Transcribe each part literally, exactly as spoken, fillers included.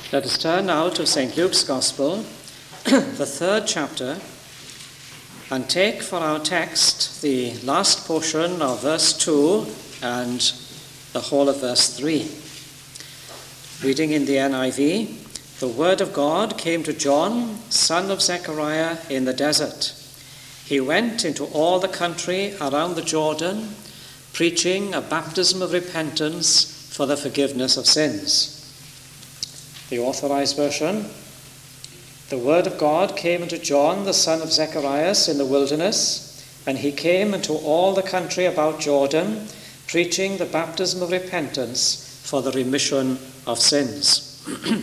Let us turn now to Saint Luke's Gospel, the third chapter, and take for our text the last portion of verse two and the whole of verse three. Reading in the N I V, the word of God came to John, son of Zechariah, in the desert. He went into all the country around the Jordan, preaching a baptism of repentance for the forgiveness of sins. The Authorized Version, the word of God came unto John, the son of Zechariah, in the wilderness, and he came into all the country about Jordan, preaching the baptism of repentance for the remission of sins.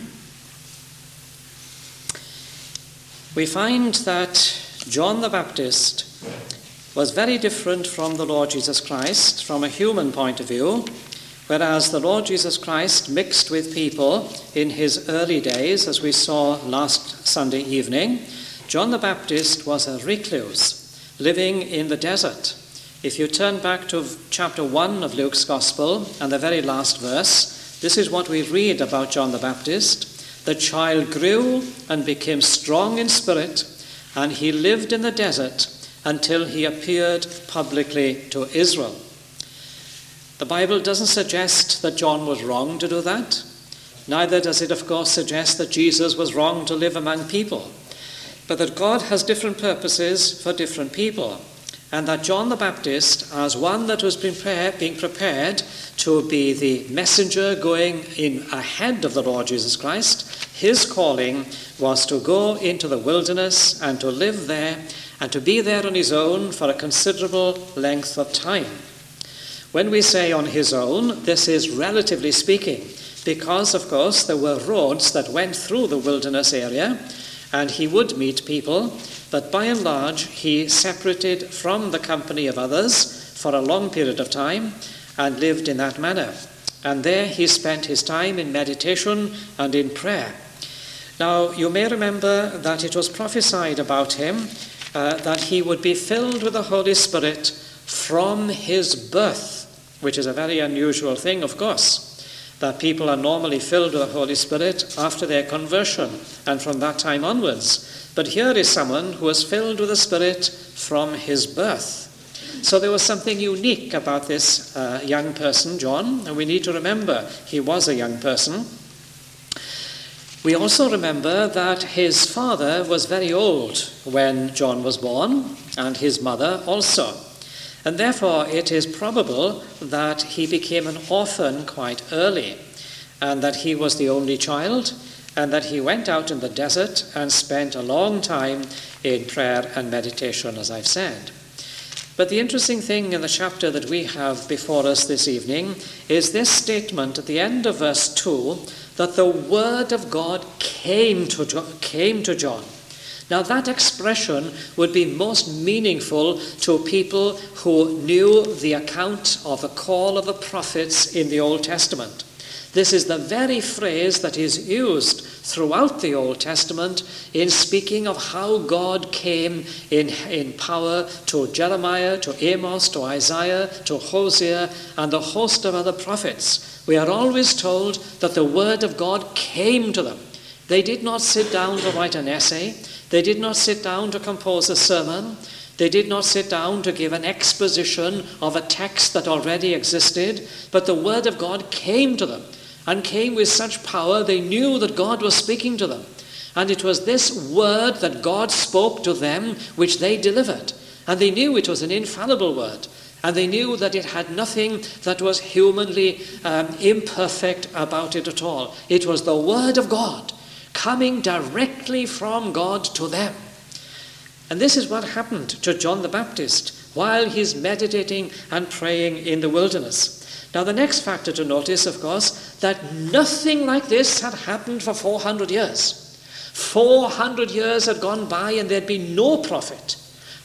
We find that John the Baptist was very different from the Lord Jesus Christ from a human point of view. Whereas the Lord Jesus Christ mixed with people in his early days, as we saw last Sunday evening, John the Baptist was a recluse, living in the desert. If you turn back to chapter one of Luke's Gospel and the very last verse, this is what we read about John the Baptist. The child grew and became strong in spirit, and he lived in the desert until he appeared publicly to Israel. The Bible doesn't suggest that John was wrong to do that. Neither does it, of course, suggest that Jesus was wrong to live among people, but that God has different purposes for different people, and that John the Baptist, as one that was prepared, being prepared to be the messenger going in ahead of the Lord Jesus Christ, his calling was to go into the wilderness and to live there and to be there on his own for a considerable length of time. When we say on his own, this is relatively speaking, because, of course, there were roads that went through the wilderness area, and he would meet people, but by and large, he separated from the company of others for a long period of time and lived in that manner. And there he spent his time in meditation and in prayer. Now, you may remember that it was prophesied about him uh, that he would be filled with the Holy Spirit from his birth, which is a very unusual thing, of course, that people are normally filled with the Holy Spirit after their conversion and from that time onwards. But here is someone who was filled with the Spirit from his birth. So there was something unique about this uh, young person, John, and we need to remember he was a young person. We also remember that his father was very old when John was born, and his mother also. And therefore it is probable that he became an orphan quite early, and that he was the only child, and that he went out in the desert and spent a long time in prayer and meditation, as I've said. But the interesting thing in the chapter that we have before us this evening is this statement at the end of verse two, that the word of God came to, came to John. Now that expression would be most meaningful to people who knew the account of the call of the prophets in the Old Testament. This is the very phrase that is used throughout the Old Testament in speaking of how God came in, in power to Jeremiah, to Amos, to Isaiah, to Hosea, and a host of other prophets. We are always told that the word of God came to them. They did not sit down to write an essay. They did not sit down to compose a sermon. They did not sit down to give an exposition of a text that already existed, but the word of God came to them and came with such power they knew that God was speaking to them. And it was this word that God spoke to them which they delivered. And they knew it was an infallible word. And they knew that it had nothing that was humanly um, imperfect about it at all. It was the word of God coming directly from God to them. And this is what happened to John the Baptist while he's meditating and praying in the wilderness. Now the next factor to notice, of course, that nothing like this had happened for four hundred years. four hundred years had gone by and there'd been no prophet.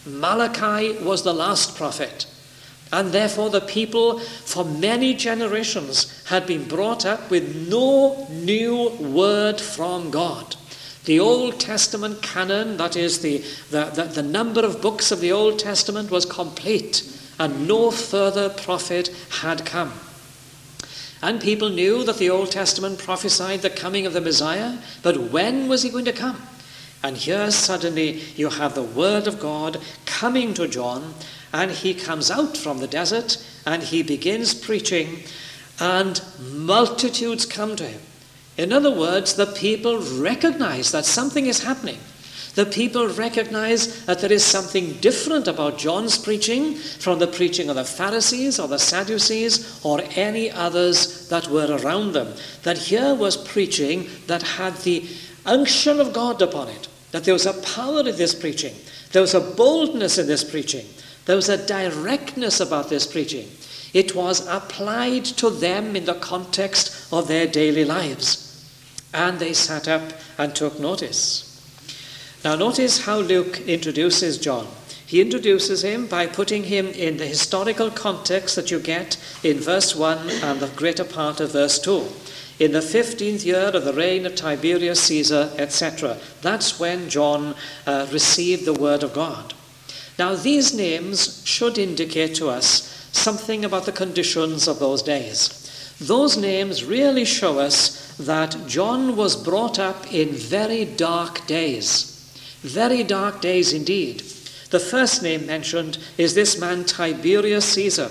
Malachi was the last prophet. And therefore the people for many generations had been brought up with no new word from God. The Old Testament canon, that is the, the, the, the number of books of the Old Testament, was complete, and no further prophet had come. And people knew that the Old Testament prophesied the coming of the Messiah, but when was he going to come? And here suddenly you have the word of God coming to John, and he comes out from the desert and he begins preaching, and multitudes come to him. In other words, the people recognize that something is happening. The people recognize that there is something different about John's preaching from the preaching of the Pharisees or the Sadducees or any others that were around them. That here was preaching that had the unction of God upon it. That there was a power in this preaching. There was a boldness in this preaching. There was a directness about this preaching. It was applied to them in the context of their daily lives. And they sat up and took notice. Now notice how Luke introduces John. He introduces him by putting him in the historical context that you get in verse one and the greater part of verse two. In the fifteenth year of the reign of Tiberius Caesar, et cetera. That's when John uh, received the word of God. Now these names should indicate to us something about the conditions of those days. Those names really show us that John was brought up in very dark days. Very dark days indeed. The first name mentioned is this man Tiberius Caesar.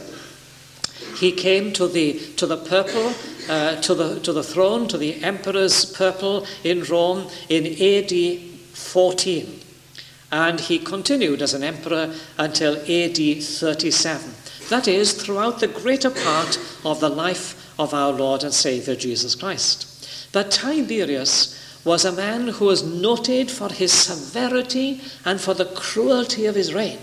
He came to the to the purple, uh, to the to the throne, to the emperor's purple in Rome in A D fourteen, and he continued as an emperor until A D thirty-seven. That is, throughout the greater part of the life of our Lord and Savior Jesus Christ. But Tiberius was a man who was noted for his severity and for the cruelty of his reign.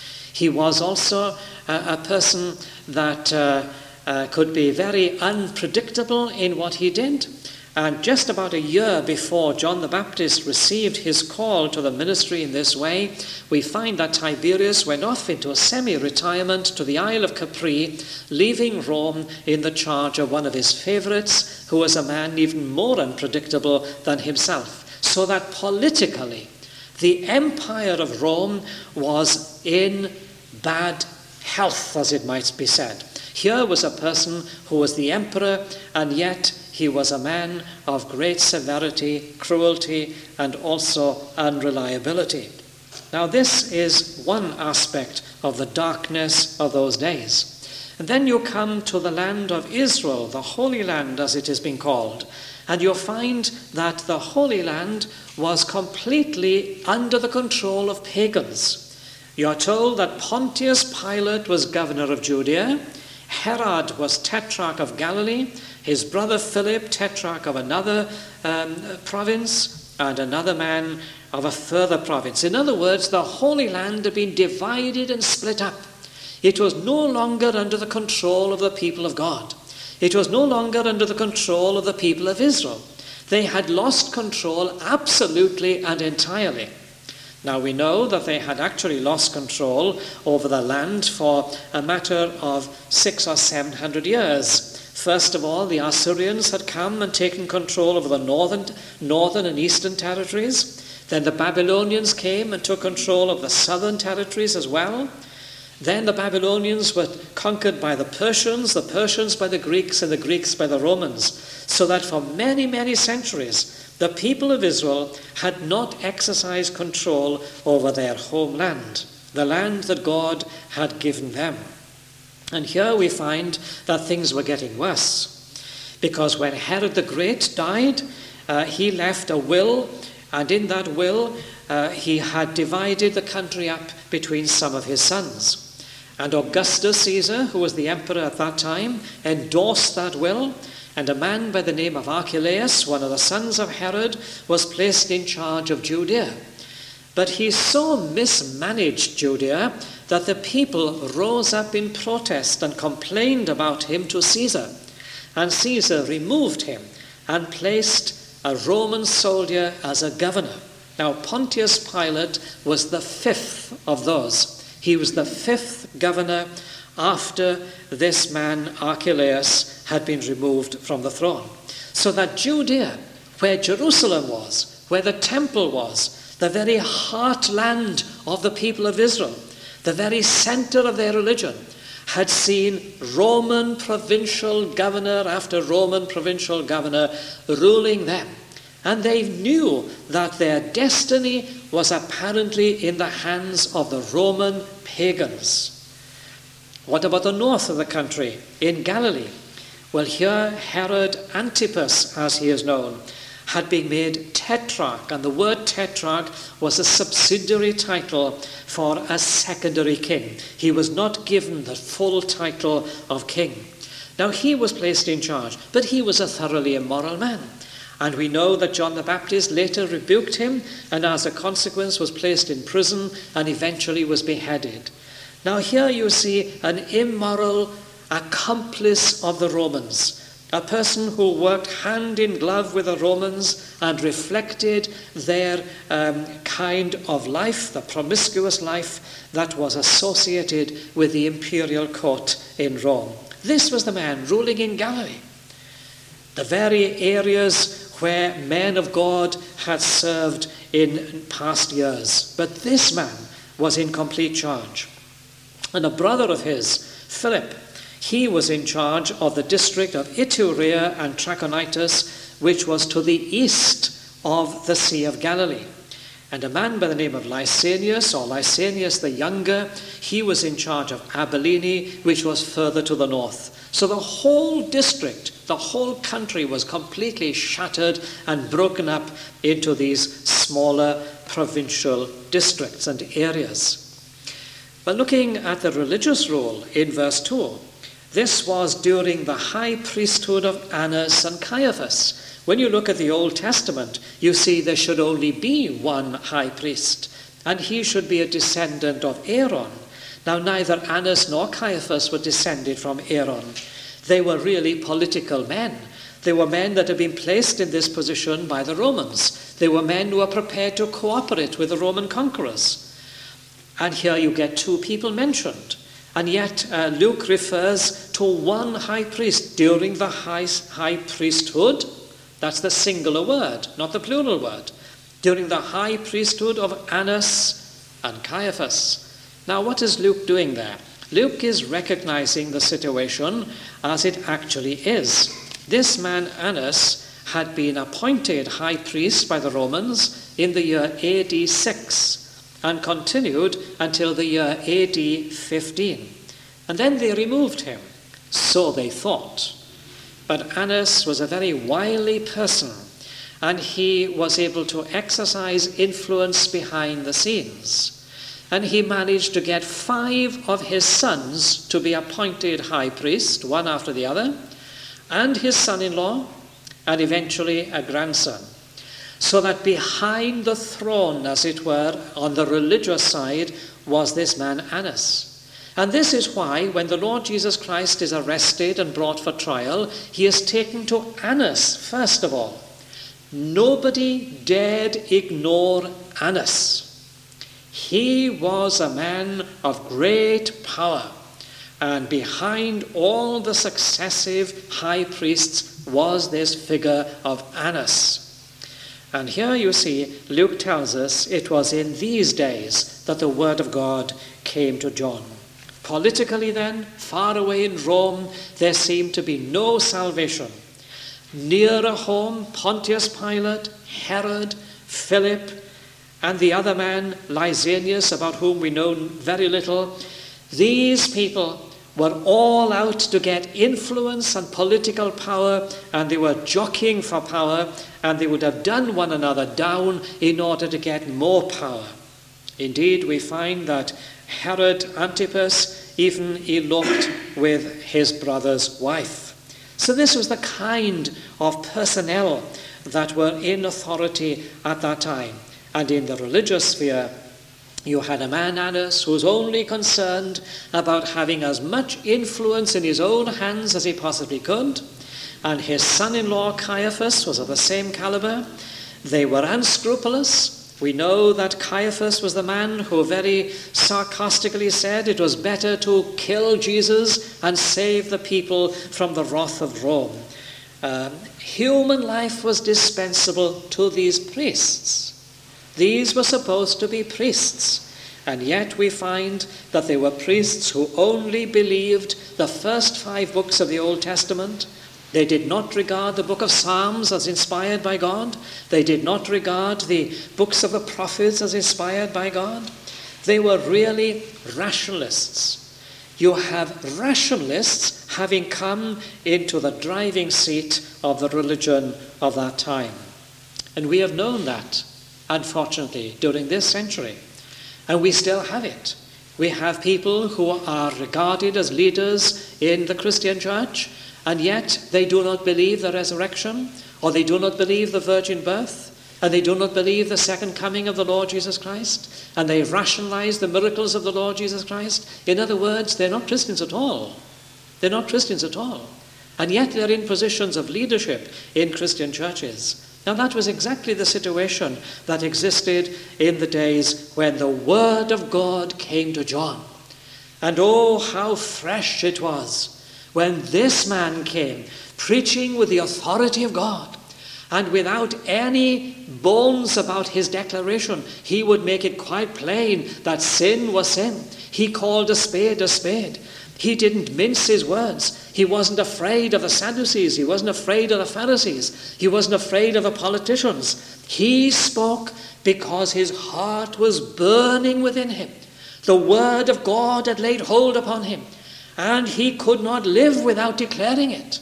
He was also a, a person that uh, uh, could be very unpredictable in what he did. And just about a year before John the Baptist received his call to the ministry in this way, we find that Tiberius went off into a semi-retirement to the Isle of Capri, leaving Rome in the charge of one of his favorites, who was a man even more unpredictable than himself. So that politically, the empire of Rome was in bad health, as it might be said. Here was a person who was the emperor, and yet he was a man of great severity, cruelty, and also unreliability. Now this is one aspect of the darkness of those days. And then you come to the land of Israel, the Holy Land as it has been called, and you'll find that the Holy Land was completely under the control of pagans. You are told that Pontius Pilate was governor of Judea, Herod was tetrarch of Galilee, his brother Philip, tetrarch of another um, province, and another man of a further province. In other words, the Holy Land had been divided and split up. It was no longer under the control of the people of God. It was no longer under the control of the people of Israel. They had lost control absolutely and entirely. Now we know that they had actually lost control over the land for a matter of six or seven hundred years. First of all, the Assyrians had come and taken control over the northern, northern and eastern territories. Then the Babylonians came and took control of the southern territories as well. Then the Babylonians were conquered by the Persians, the Persians by the Greeks, and the Greeks by the Romans. So that for many, many centuries, the people of Israel had not exercised control over their homeland, the land that God had given them. And here we find that things were getting worse, because when Herod the Great died, uh, he left a will, and in that will uh, he had divided the country up between some of his sons. And Augustus Caesar, who was the emperor at that time, endorsed that will, and a man by the name of Archelaus, one of the sons of Herod, was placed in charge of Judea. But he so mismanaged Judea that the people rose up in protest and complained about him to Caesar. And Caesar removed him and placed a Roman soldier as a governor. Now Pontius Pilate was the fifth of those. He was the fifth governor after this man Archelaus had been removed from the throne. So that Judea, where Jerusalem was, where the temple was, the very heartland of the people of Israel, the very center of their religion, had seen Roman provincial governor after Roman provincial governor ruling them. And they knew that their destiny was apparently in the hands of the Roman pagans. What about the north of the country, in Galilee? Well, here Herod Antipas, as he is known, had been made tetrarch, and the word tetrarch was a subsidiary title for a secondary king. He was not given the full title of king. Now, he was placed in charge, but he was a thoroughly immoral man. And we know that John the Baptist later rebuked him, and as a consequence was placed in prison and eventually was beheaded. Now, here you see an immoral accomplice of the Romans, a person who worked hand in glove with the Romans and reflected their um, kind of life, the promiscuous life that was associated with the imperial court in Rome. This was the man ruling in Galilee, the very areas where men of God had served in past years. But this man was in complete charge. And a brother of his, Philip, he was in charge of the district of Iturea and Trachonitis, which was to the east of the Sea of Galilee. And a man by the name of Lysanias, or Lysanias the Younger, he was in charge of Abilene, which was further to the north. So the whole district, the whole country was completely shattered and broken up into these smaller provincial districts and areas. But looking at the religious rule in verse two, this was during the high priesthood of Annas and Caiaphas. When you look at the Old Testament, you see there should only be one high priest, and he should be a descendant of Aaron. Now, neither Annas nor Caiaphas were descended from Aaron. They were really political men. They were men that had been placed in this position by the Romans. They were men who were prepared to cooperate with the Roman conquerors. And here you get two people mentioned. And yet uh, Luke refers to one high priest during the high, high priesthood. That's the singular word, not the plural word. During the high priesthood of Annas and Caiaphas. Now, what is Luke doing there? Luke is recognizing the situation as it actually is. This man Annas had been appointed high priest by the Romans in the year A D six. And continued until the year A D fifteen. And then they removed him. So they thought. But Annas was a very wily person, and he was able to exercise influence behind the scenes. And he managed to get five of his sons to be appointed high priest, one after the other, and his son-in-law, and eventually a grandson. So that behind the throne, as it were, on the religious side, was this man Annas. And this is why, when the Lord Jesus Christ is arrested and brought for trial, he is taken to Annas first of all. Nobody dared ignore Annas. He was a man of great power, and behind all the successive high priests was this figure of Annas. And here you see, Luke tells us it was in these days that the word of God came to John. Politically then, far away in Rome, there seemed to be no salvation. Nearer home, Pontius Pilate, Herod, Philip, and the other man, Lysanias, about whom we know very little, these people were all out to get influence and political power, and they were jockeying for power, and they would have done one another down in order to get more power. Indeed, we find that Herod Antipas even eloped with his brother's wife. So this was the kind of personnel that were in authority at that time. And in the religious sphere, you had a man, Annas, who was only concerned about having as much influence in his own hands as he possibly could. And his son-in-law, Caiaphas, was of the same caliber. They were unscrupulous. We know that Caiaphas was the man who very sarcastically said it was better to kill Jesus and save the people from the wrath of Rome. Um, human life was dispensable to these priests. These were supposed to be priests. And yet we find that they were priests who only believed the first five books of the Old Testament. They did not regard the book of Psalms as inspired by God. They did not regard the books of the prophets as inspired by God. They were really rationalists. You have rationalists having come into the driving seat of the religion of that time. And we have known that, unfortunately, during this century. And we still have it. We have people who are regarded as leaders in the Christian church, and yet they do not believe the resurrection, or they do not believe the virgin birth, and they do not believe the second coming of the Lord Jesus Christ, and they rationalize the miracles of the Lord Jesus Christ. In other words, they're not Christians at all. They're not Christians at all. And yet they're in positions of leadership in Christian churches. Now that was exactly the situation that existed in the days when the Word of God came to John. And oh, how fresh it was when this man came, preaching with the authority of God, and without any bones about his declaration. He would make it quite plain that sin was sin. He called a spade a spade. He didn't mince his words. He wasn't afraid of the Sadducees. He wasn't afraid of the Pharisees. He wasn't afraid of the politicians. He spoke because his heart was burning within him. The word of God had laid hold upon him, and he could not live without declaring it.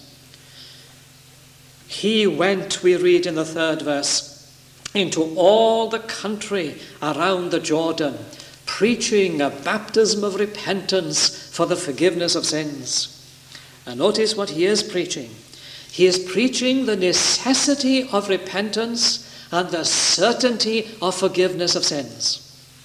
He went, we read in the third verse, into all the country around the Jordan, preaching a baptism of repentance for the forgiveness of sins. And notice what he is preaching. He is preaching the necessity of repentance and the certainty of forgiveness of sins.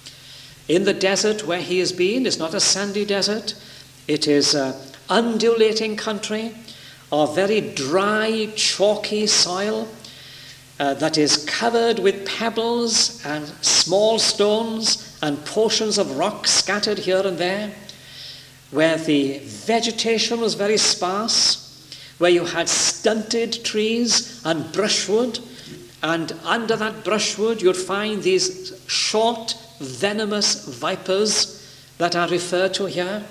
In the desert where he has been, it's not a sandy desert. It is an undulating country of very dry, chalky soil uh, that is covered with pebbles and small stones and portions of rock scattered here and there, where the vegetation was very sparse, where you had stunted trees and brushwood, and under that brushwood you'd find these short, venomous vipers that are referred to here.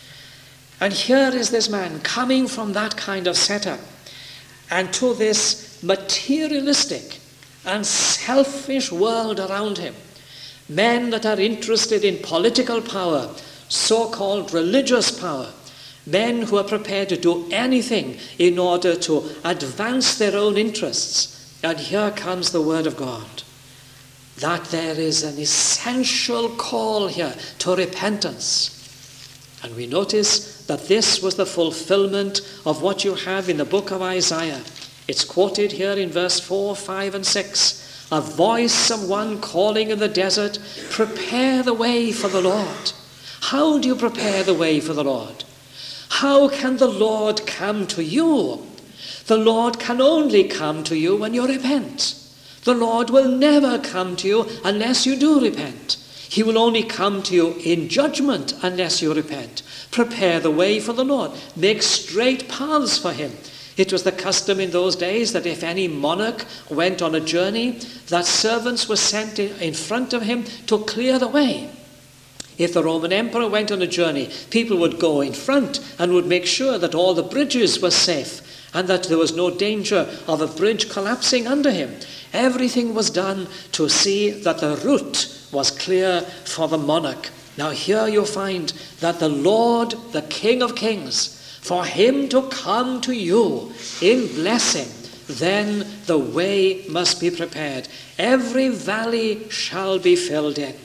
And here is this man coming from that kind of setup and to this materialistic and selfish world around him. Men that are interested in political power, so-called religious power, men who are prepared to do anything in order to advance their own interests. And here comes the word of God, that there is an essential call here to repentance. And we notice that this was the fulfillment of what you have in the book of Isaiah. It's quoted here in verse four, five, and six. A voice of one calling in the desert, prepare the way for the Lord. How do you prepare the way for the Lord? How can the Lord come to you? The Lord can only come to you when you repent. The Lord will never come to you unless you do repent. He will only come to you in judgment unless you repent. Prepare the way for the Lord. Make straight paths for him. It was the custom in those days that if any monarch went on a journey, that servants were sent in front of him to clear the way. If the Roman emperor went on a journey, people would go in front and would make sure that all the bridges were safe and that there was no danger of a bridge collapsing under him. Everything was done to see that the route was clear for the monarch. Now here you find that the Lord, the King of Kings, for him to come to you in blessing, then the way must be prepared. Every valley shall be filled in.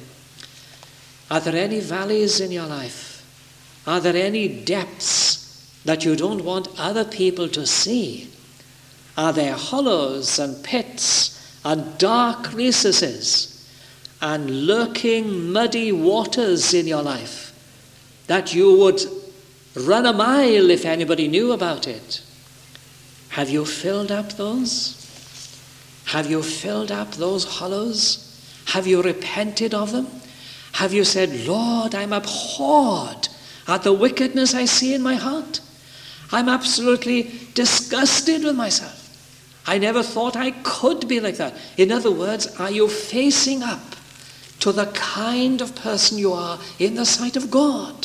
Are there any valleys in your life? Are there any depths that you don't want other people to see? Are there hollows and pits and dark recesses and lurking muddy waters in your life that you would run a mile if anybody knew about it? Have you filled up those? Have you filled up those hollows? Have you repented of them? Have you said, Lord, I'm abhorred at the wickedness I see in my heart? I'm absolutely disgusted with myself. I never thought I could be like that. In other words, are you facing up to the kind of person you are in the sight of God.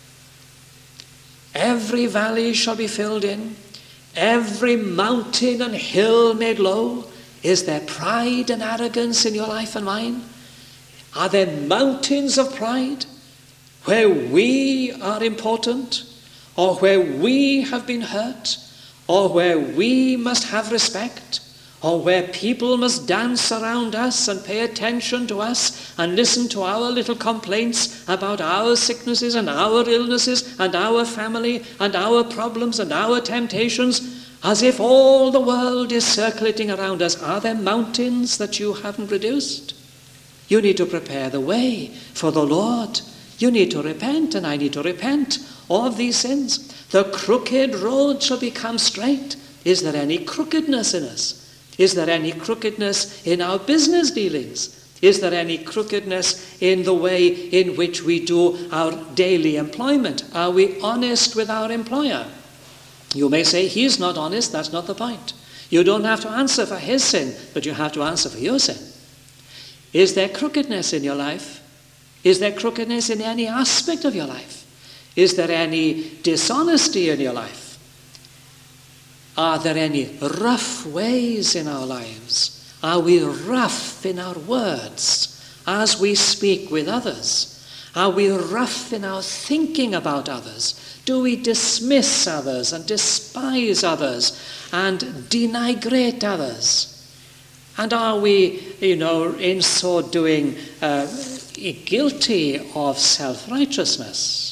Every valley shall be filled in, every mountain and hill made low. Is there pride and arrogance in your life and mine? Are there mountains of pride where we are important, or where we have been hurt, or where we must have respect, or where people must dance around us and pay attention to us and listen to our little complaints about our sicknesses and our illnesses and our family and our problems and our temptations, as if all the world is circulating around us? Are there mountains that you haven't reduced? You need to prepare the way for the Lord. You need to repent, and I need to repent of these sins. The crooked road shall become straight. Is there any crookedness in us? Is there any crookedness in our business dealings? Is there any crookedness in the way in which we do our daily employment? Are we honest with our employer? You may say, he's not honest. That's not the point. You don't have to answer for his sin, but you have to answer for your sin. Is there crookedness in your life? Is there crookedness in any aspect of your life? Is there any dishonesty in your life? Are there any rough ways in our lives? Are we rough in our words as we speak with others? Are we rough in our thinking about others? Do we dismiss others and despise others and denigrate others? And are we, you know, in so doing, uh, guilty of self-righteousness?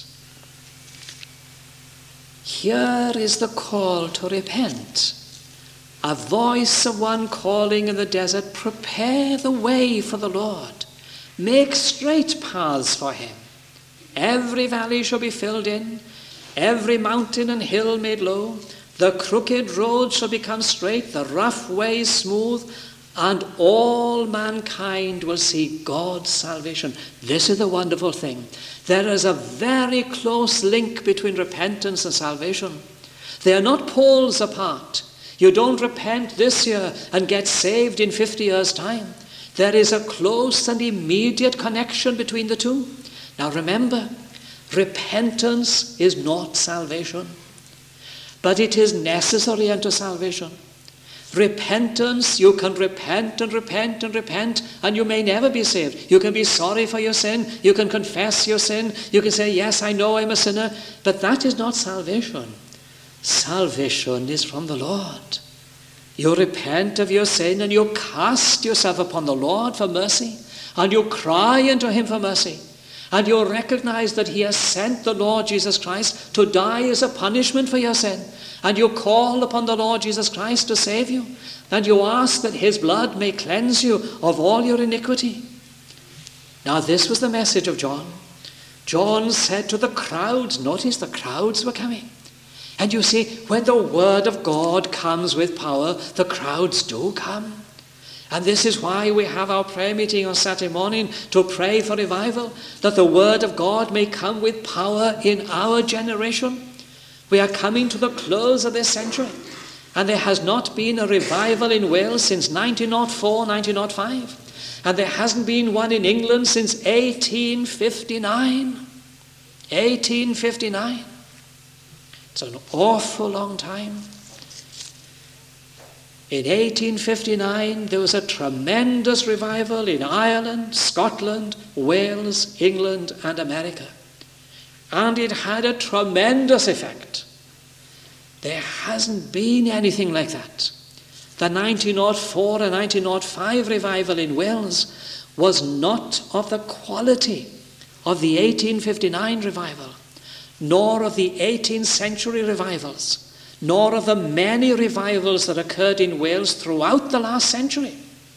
Here is the call to repent. A voice of one calling in the desert, prepare the way for the Lord. Make straight paths for him. Every valley shall be filled in, every mountain and hill made low. The crooked road shall become straight, the rough way smooth, and all mankind will see God's salvation. This is the wonderful thing. There is a very close link between repentance and salvation. They are not poles apart. You don't repent this year and get saved in fifty years' time. There is a close and immediate connection between the two. Now remember, repentance is not salvation, but it is necessary unto salvation. Repentance, you can repent and repent and repent, and you may never be saved. You can be sorry for your sin. You can confess your sin. You can say, yes, I know I'm a sinner. But that is not salvation. Salvation is from the Lord. You repent of your sin and you cast yourself upon the Lord for mercy, and you cry unto him for mercy. And you recognize that he has sent the Lord Jesus Christ to die as a punishment for your sin. And you call upon the Lord Jesus Christ to save you. And you ask that his blood may cleanse you of all your iniquity. Now this was the message of John. John said to the crowds, notice the crowds were coming. And you see, when the word of God comes with power, the crowds do come. And this is why we have our prayer meeting on Saturday morning, to pray for revival, that the word of God may come with power in our generation. We are coming to the close of this century, and there has not been a revival in Wales since nineteen oh four, nineteen oh five, and there hasn't been one in England since eighteen fifty-nine. eighteen fifty-nine. It's an awful long time. In eighteen fifty-nine, there was a tremendous revival in Ireland, Scotland, Wales, England, and America. And it had a tremendous effect. There hasn't been anything like that. The nineteen oh four and nineteen oh five revival in Wales was not of the quality of the eighteen fifty-nine revival, nor of the eighteenth century revivals, nor of the many revivals that occurred in Wales throughout the last century.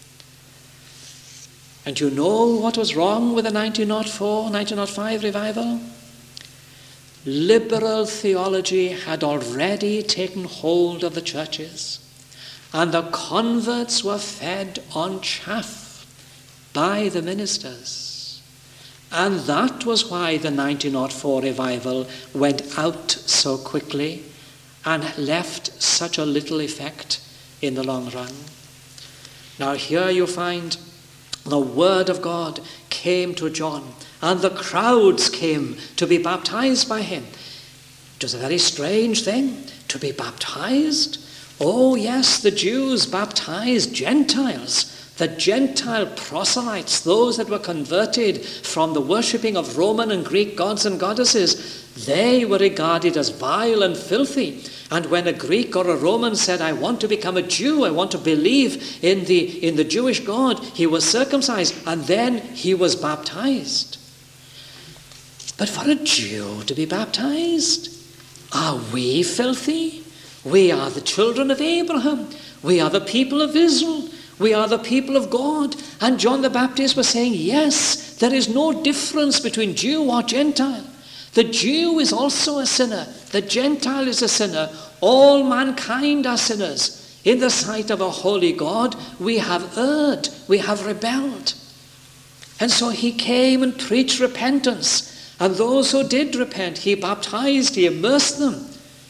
And you know what was wrong with the nineteen oh four, nineteen oh five revival? Liberal theology had already taken hold of the churches, and the converts were fed on chaff by the ministers. And that was why the nineteen oh four revival went out so quickly and left such a little effect in the long run. Now here you find the word of God came to John, and the crowds came to be baptized by him. It was a very strange thing to be baptized. Oh yes, the Jews baptized Gentiles. The Gentile proselytes, those that were converted from the worshipping of Roman and Greek gods and goddesses, they were regarded as vile and filthy. And when a Greek or a Roman said, I want to become a Jew, I want to believe in the, in the Jewish God, he was circumcised, and then he was baptized. But for a Jew to be baptized, are we filthy? We are the children of Abraham. We are the people of Israel. We are the people of God. And John the Baptist was saying, yes, there is no difference between Jew or Gentile. The Jew is also a sinner. The Gentile is a sinner. All mankind are sinners. In the sight of a holy God, we have erred. We have rebelled. And so he came and preached repentance. And those who did repent, he baptized, he immersed them.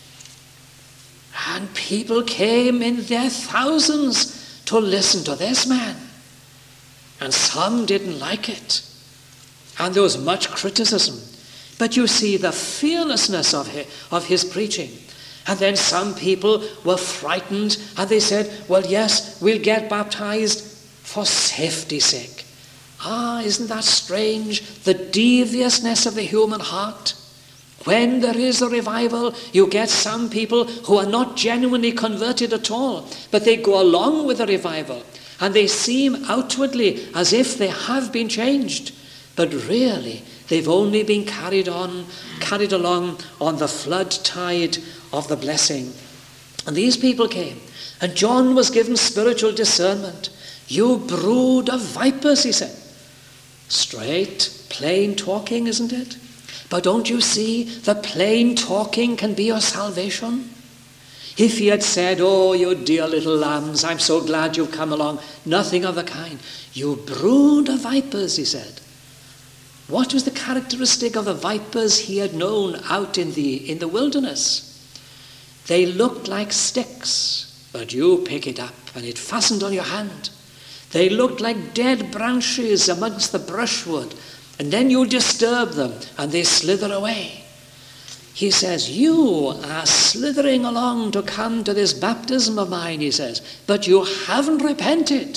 And people came in their thousands to listen to this man. And some didn't like it. And there was much criticism. But you see the fearlessness of his, of his preaching. And then some people were frightened and they said, well, yes, we'll get baptized for safety's sake. Ah, isn't that strange? The deviousness of the human heart. When there is a revival, you get some people who are not genuinely converted at all, but they go along with the revival, and they seem outwardly as if they have been changed, but really they've only been carried on, carried along on the flood tide of the blessing. And these people came, and John was given spiritual discernment. You brood of vipers, he said. Straight, plain talking, isn't it? But don't you see that plain talking can be your salvation? If he had said, oh, you dear little lambs, I'm so glad you've come along. Nothing of the kind. You brood of vipers, he said. What was the characteristic of the vipers he had known out in the, in the wilderness? They looked like sticks, but you pick it up and it fastened on your hand. They looked like dead branches amongst the brushwood, and then you disturb them and they slither away. He says, you are slithering along to come to this baptism of mine, he says, but you haven't repented.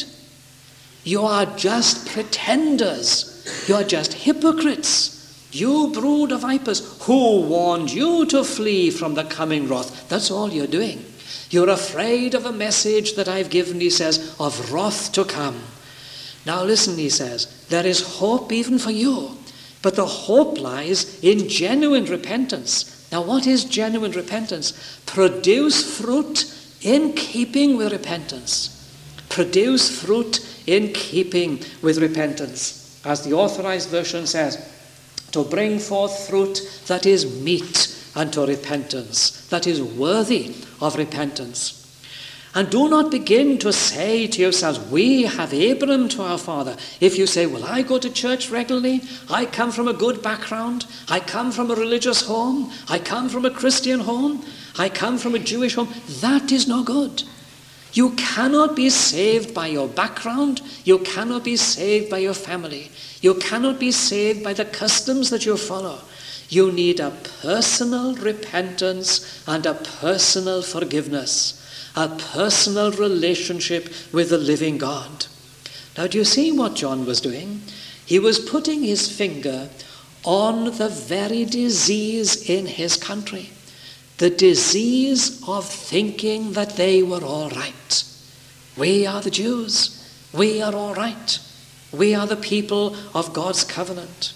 You are just pretenders. You are just hypocrites. You brood of vipers. Who warned you to flee from the coming wrath? That's all you're doing. You're afraid of a message that I've given, he says, of wrath to come. Now listen, he says, there is hope even for you, but the hope lies in genuine repentance. Now what is genuine repentance? Produce fruit in keeping with repentance. Produce fruit in keeping with repentance. As the Authorized Version says, to bring forth fruit that is meet unto repentance, that is worthy of repentance. And do not begin to say to yourselves, we have Abraham to our father. If you say, well, I go to church regularly, I come from a good background, I come from a religious home, I come from a Christian home, I come from a Jewish home, that is no good. You cannot be saved by your background, you cannot be saved by your family, you cannot be saved by the customs that you follow. You need a personal repentance and a personal forgiveness. A personal relationship with the living God. Now, do you see what John was doing? He was putting his finger on the very disease in his country. The disease of thinking that they were all right. We are the Jews. We are all right. We are the people of God's covenant.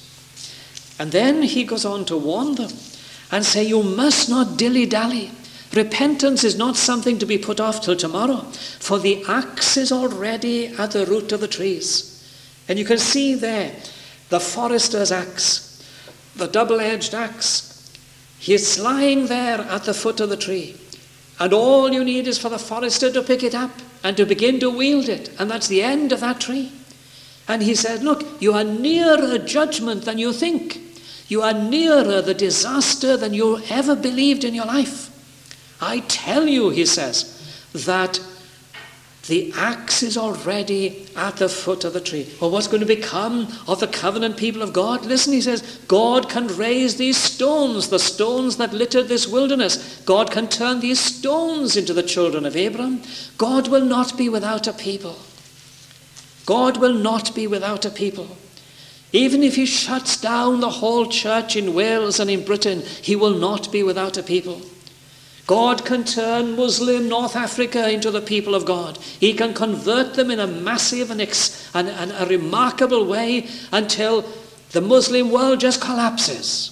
And then he goes on to warn them and say, you must not dilly-dally. Repentance is not something to be put off till tomorrow, for the axe is already at the root of the trees. And you can see there the forester's axe, the double-edged axe. It's lying there at the foot of the tree. And all you need is for the forester to pick it up and to begin to wield it. And that's the end of that tree. And he said, look, you are nearer judgment than you think. You are nearer the disaster than you ever believed in your life. I tell you, he says, that The axe is already at the foot of the tree. Well, what's going to become of the covenant people of God? Listen, he says, God can raise these stones, the stones that littered this wilderness. God can turn these stones into the children of Abraham. God will not be without a people. God will not be without a people. Even if he shuts down the whole church in Wales and in Britain, he will not be without a people. God can turn Muslim North Africa into the people of God. He can convert them in a massive and, ex- and, and a remarkable way until the Muslim world just collapses.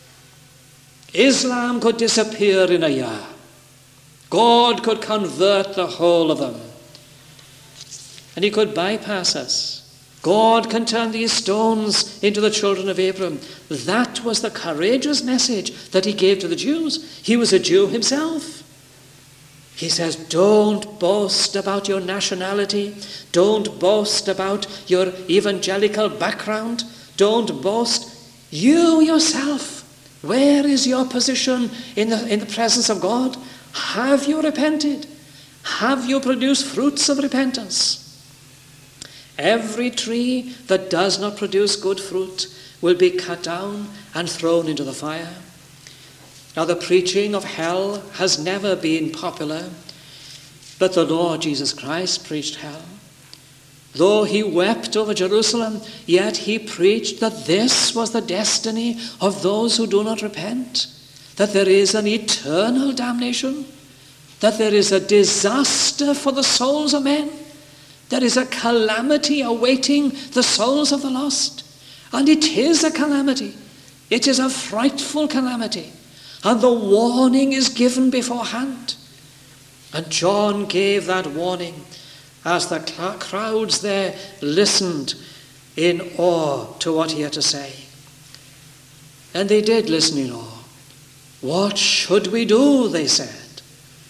Islam could disappear in a year. God could convert the whole of them. And he could bypass us. God can turn these stones into the children of Abraham. That was the courageous message that he gave to the Jews. He was a Jew himself. He says, don't boast about your nationality. Don't boast about your evangelical background. Don't boast. You yourself, where is your position in the, in the presence of God? Have you repented? Have you produced fruits of repentance? Every tree that does not produce good fruit will be cut down and thrown into the fire. Now, the preaching of hell has never been popular, but the Lord Jesus Christ preached hell. Though he wept over Jerusalem, yet he preached that this was the destiny of those who do not repent, that there is an eternal damnation, that there is a disaster for the souls of men. There is a calamity awaiting the souls of the lost. And it is a calamity. It is a frightful calamity. And the warning is given beforehand. And John gave that warning as the cl- crowds there listened in awe to what he had to say. And they did listen in awe. What should we do, they said.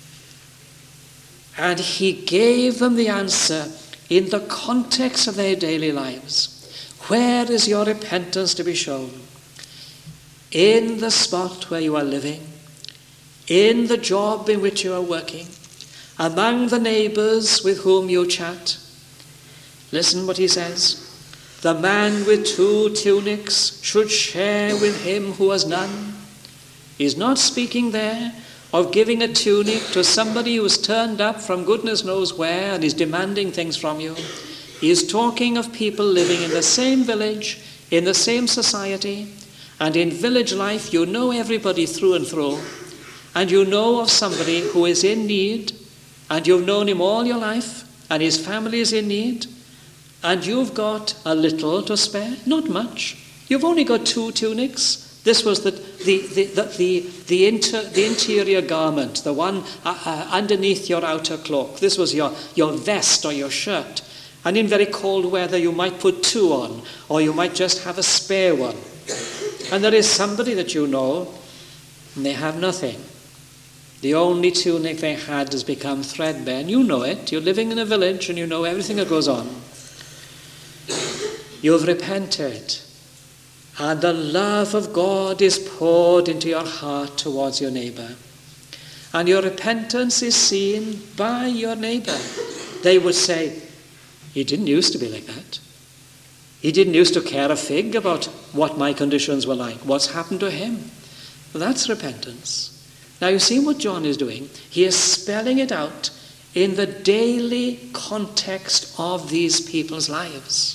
And he gave them the answer in the context of their daily lives. Where is your repentance to be shown? In the spot where you are living, in the job in which you are working, among the neighbors with whom you chat. Listen what he says. The man with two tunics should share with him who has none. He's not speaking there of giving a tunic to somebody who's turned up from goodness knows where and is demanding things from you. He is talking of people living in the same village, in the same society, and in village life you know everybody through and through, and you know of somebody who is in need, and you've known him all your life, and his family is in need, and you've got a little to spare, not much. You've only got two tunics. This was the the the the the, the, inter, the interior garment, the one uh, uh, underneath your outer cloak. This was your, your vest or your shirt. And in very cold weather, you might put two on, or you might just have a spare one. And there is somebody that you know, and they have nothing. The only tunic they had has become threadbare, and you know it. You're living in a village, and you know everything that goes on. You've repented. And the love of God is poured into your heart towards your neighbor. And your repentance is seen by your neighbor. They would say, he didn't used to be like that. He didn't used to care a fig about what my conditions were like. What's happened to him? Well, that's repentance. Now you see what John is doing? He is spelling it out in the daily context of these people's lives.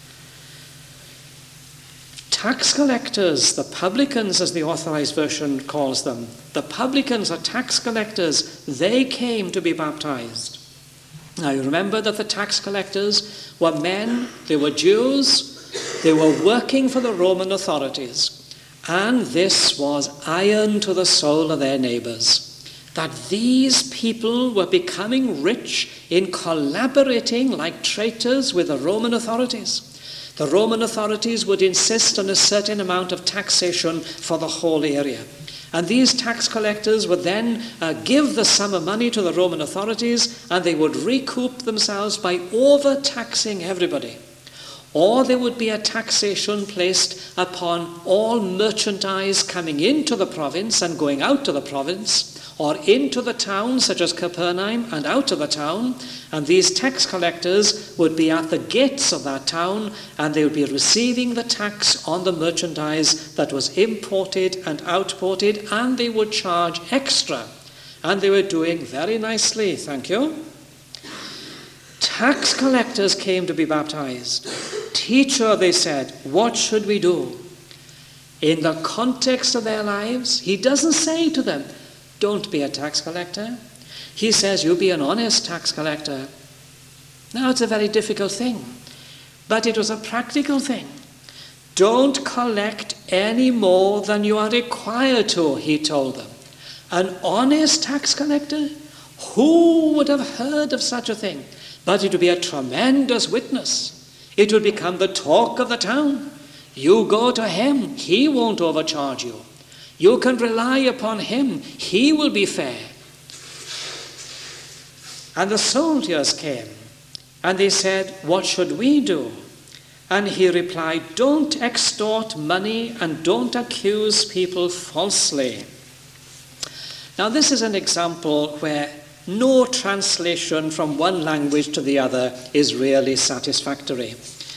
Tax collectors, the publicans as the Authorized Version calls them, the publicans are tax collectors, they came to be baptized. Now you remember that the tax collectors were men, they were Jews, they were working for the Roman authorities, and this was iron to the soul of their neighbors, that these people were becoming rich in collaborating like traitors with the Roman authorities. The Roman authorities would insist on a certain amount of taxation for the whole area. And these tax collectors would then uh, give the sum of money to the Roman authorities, and they would recoup themselves by overtaxing everybody. or there would be a taxation placed upon all merchandise coming into the province and going out to the province, or into the town, such as Capernaum, and out of the town, and these tax collectors would be at the gates of that town, and they would be receiving the tax on the merchandise that was imported and outported, and they would charge extra. And they were doing very nicely, thank you. Tax collectors came to be baptized. Teacher, they said, what should we do? In the context of their lives, he doesn't say to them, don't be a tax collector. He says, you be an honest tax collector. Now, it's a very difficult thing, but it was a practical thing. Don't collect any more than you are required to, he told them. An honest tax collector? Who would have heard of such a thing? But it would be a tremendous witness. It would become the talk of the town. You go to him, he won't overcharge you. You can rely upon him, he will be fair. And the soldiers came, and they said, what should we do? And he replied, don't extort money and don't accuse people falsely. Now, this is an example where no translation from one language to the other is really satisfactory.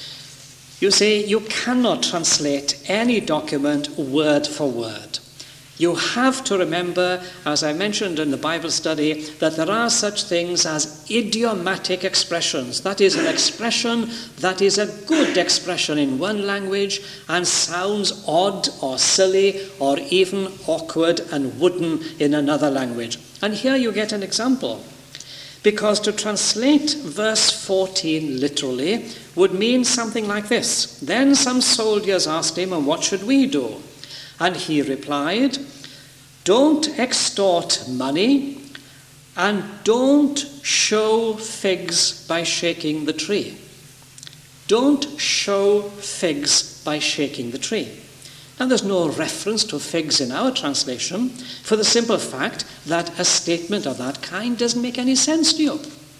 You see, you cannot translate any document word for word. You have to remember, as I mentioned in the Bible study, that there are such things as idiomatic expressions. That is an expression that is a good expression in one language and sounds odd or silly or even awkward and wooden in another language. And here you get an example. Because to translate verse fourteen literally would mean something like this. Then some soldiers asked him, and what should we do? And he replied, don't extort money and don't show figs by shaking the tree. Don't show figs by shaking the tree. Now, there's no reference to figs in our translation for the simple fact that a statement of that kind doesn't make any sense to you.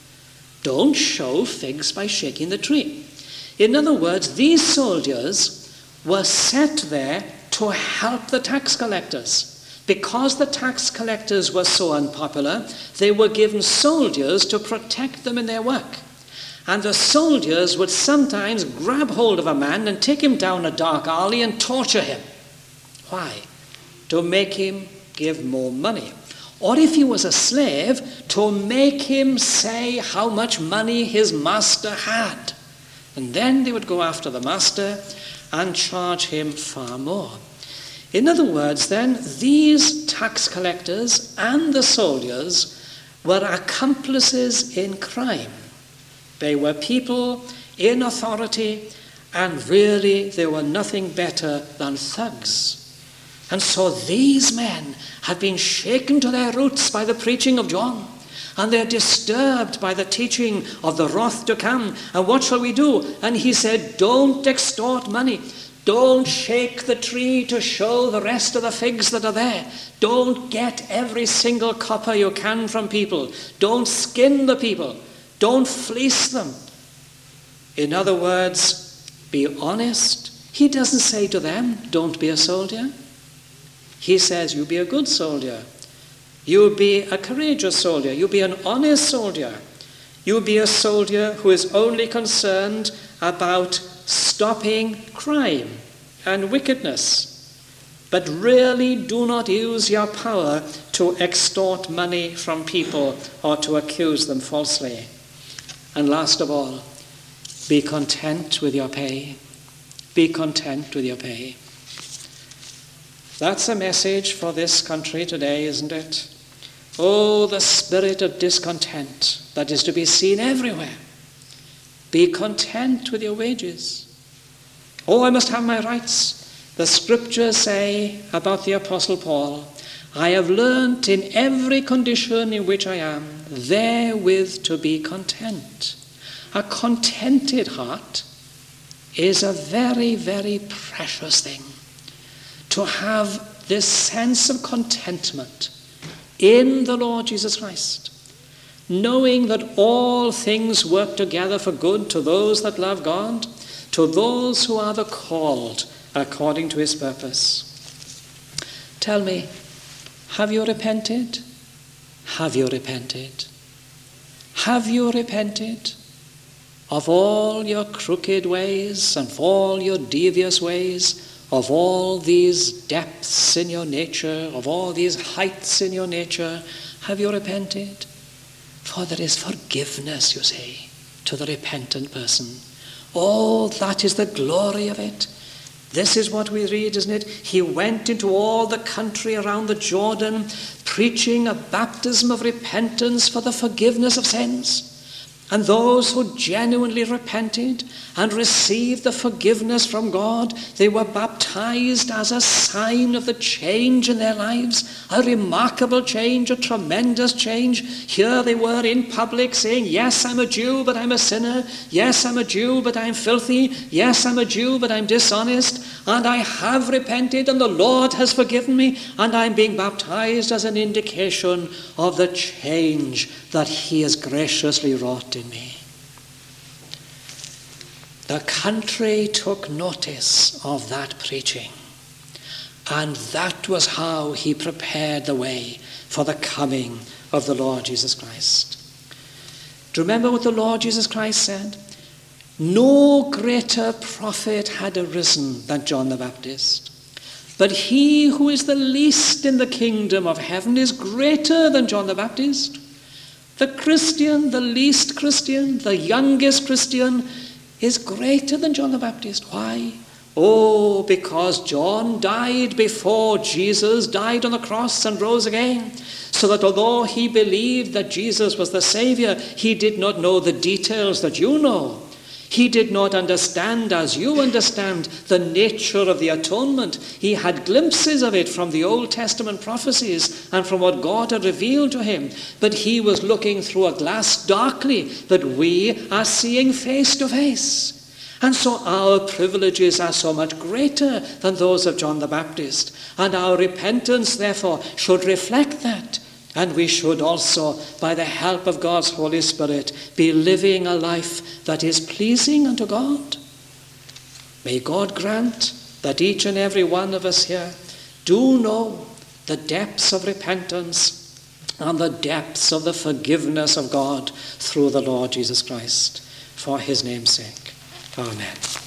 Don't show figs by shaking the tree. In other words, these soldiers were set there to help the tax collectors. Because the tax collectors were so unpopular, they were given soldiers to protect them in their work. And the soldiers would sometimes grab hold of a man and take him down a dark alley and torture him. Why? To make him give more money. Or if he was a slave, to make him say how much money his master had. And then they would go after the master and charge him far more. In other words, then, these tax collectors and the soldiers were accomplices in crime. They were people in authority, and really they were nothing better than thugs. And so these men had been shaken to their roots by the preaching of John, and they're disturbed by the teaching of the wrath to come. And what shall we do? And he said, don't extort money. Don't shake the tree to show the rest of the figs that are there. Don't get every single copper you can from people. Don't skin the people. Don't fleece them. In other words, be honest. He doesn't say to them, don't be a soldier. He says, you be a good soldier. You be a courageous soldier. You be an honest soldier. You be a soldier who is only concerned about stopping crime and wickedness. But really do not use your power to extort money from people or to accuse them falsely. And last of all, be content with your pay. Be content with your pay. That's a message for this country today, isn't it? Oh, the spirit of discontent that is to be seen everywhere. Be content with your wages. Oh, I must have my rights. The scriptures say about the Apostle Paul, I have learnt in every condition in which I am, therewith to be content. A contented heart is a very, very precious thing. To have this sense of contentment in the Lord Jesus Christ, knowing that all things work together for good to those that love God, to those who are the called according to his purpose. Tell me, have you repented? Have you repented? Have you repented of all your crooked ways and of all your devious ways, of all these depths in your nature, of all these heights in your nature? Have you repented? For there is forgiveness, you see, to the repentant person. Oh, that is the glory of it. This is what we read, isn't it? He went into all the country around the Jordan, preaching a baptism of repentance for the forgiveness of sins. And those who genuinely repented and received the forgiveness from God, they were baptized as a sign of the change in their lives, a remarkable change, a tremendous change. Here they were in public saying, yes, I'm a Jew, but I'm a sinner. Yes, I'm a Jew, but I'm filthy. Yes, I'm a Jew, but I'm dishonest. And I have repented, and the Lord has forgiven me, and I'm being baptized as an indication of the change that he has graciously wrought in me. The country took notice of that preaching, and that was how he prepared the way for the coming of the Lord Jesus Christ. Do you remember what the Lord Jesus Christ said? No greater prophet had arisen than John the Baptist, but he who is the least in the kingdom of heaven is greater than John the Baptist. The Christian, the least Christian, the youngest Christian is greater than John the Baptist. Why? Oh, because John died before Jesus died on the cross and rose again. So that although he believed that Jesus was the Savior, he did not know the details that you know. He did not understand, as you understand, the nature of the atonement. He had glimpses of it from the Old Testament prophecies and from what God had revealed to him. But he was looking through a glass darkly that we are seeing face to face. And so our privileges are so much greater than those of John the Baptist. And our repentance, therefore, should reflect that. And we should also, by the help of God's Holy Spirit, be living a life that is pleasing unto God. May God grant that each and every one of us here do know the depths of repentance and the depths of the forgiveness of God through the Lord Jesus Christ, for his name's sake. Amen.